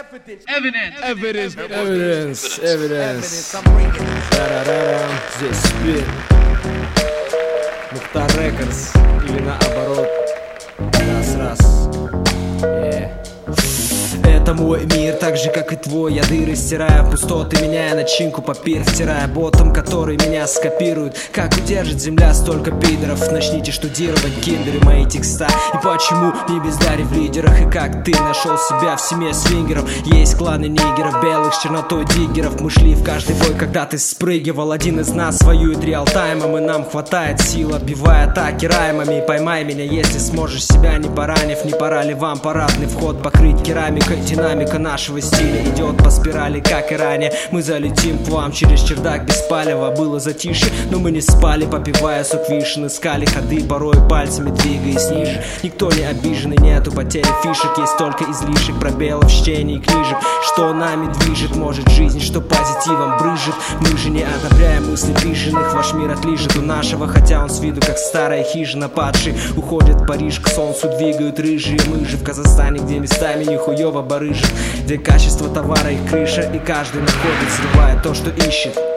Evidence. Тарарарам, здесь спин. Мухтар Рекордс. Или наоборот. Раз. Это мой мир, так же как и твой. Я дыры стираю, пустоты меняя начинку папир, втирая ботом, который меня скопирует. Как удержит земля столько пидоров? Начните штудировать киндеры мои текста. И почему не бездари в лидерах? И как ты нашел себя в семье свингеров? Есть кланы нигеров, белых с чернотой диггеров. Мы шли в каждый бой, когда ты спрыгивал. Один из нас воюет реал-таймом, и нам хватает сил, отбивая атаки раймами. Поймай меня, если сможешь, себя не поранив. Не пора ли вам парадный вход покрыть керамикой? Динамика нашего стиля идет по спирали, как и ранее. Мы залетим к вам через чердак без палева. Было затишье, но мы не спали, попивая сок вишен. Искали ходы, порой пальцами двигаясь ниже. Никто не обижен и нету потери фишек. Есть только излишек пробелов в чтении книжек. Что нами движет, может жизнь, что позитивом брызжет. Мы же не одобряем мысли бешеных. Ваш мир отлижет у нашего, хотя он с виду как старая хижина. Падший уходит в Париж, к солнцу двигают рыжие. Мы же в Казахстане, где местами нихуево барыжит, где качество товара их крыша, и каждый находит, срывая то, что ищет.